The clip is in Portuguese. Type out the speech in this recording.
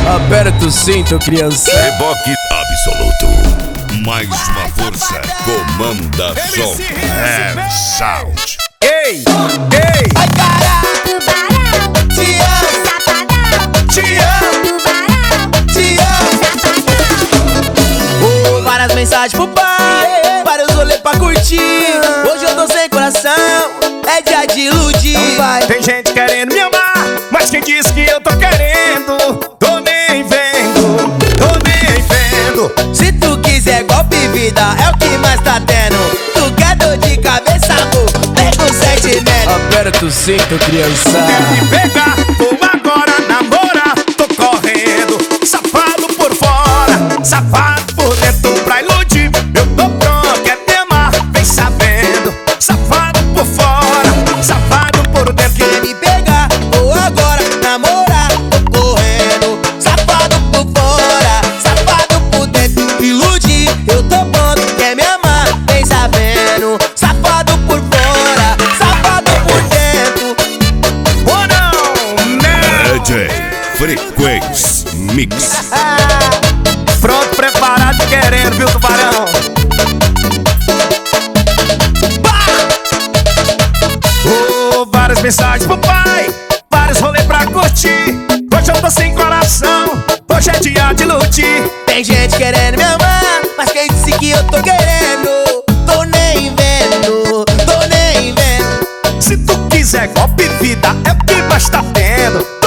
Aperta o cinto, criança. Reboque absoluto. Mais uma força comanda som. Sound. Ei, ei. Ai, caralho, tubarão, te amo, safadão, Te amo, tubarão, te amo. oh, várias mensagens pro pai, vários rolês pra curtir. Hoje eu tô sem coração, é dia de iludir. Tem gente querendo me amar, mas quem disse que eu tô querendo? Tô nem vendo, tô nem vendo. Se tu quiser golpe vida, é o que mais tá tendo. Tu quer dor de cabeça, amor, vem com sentimento. Aperta o cinto, criança. Quer me pegar, vou agora namorar. Tô correndo, safado por fora, safado por dentro pra iludir. Eu tô pronto, quer me amar, vem sabendo. Safado por fora, safado por dentro. Quer me pegar, vou agora namorar. Tô correndo, safado por fora, safado por dentro. Iludir, eu tô pronto, quer me amar, vem sabendo. Safado por fora, safado por dentro. Ou não, né? DJ Frequência Mix. Pronto, preparado, querendo, viu, tubarão? Oh, várias mensagens pro pai, vários rolês pra curtir. Hoje eu tô sem coração, hoje é dia de iludir. Tem gente querendo me amar, mas quem disse que eu tô querendo? Tô nem vendo, tô nem vendo. Se tu quiser golpe vida, é o que mais tá tendo.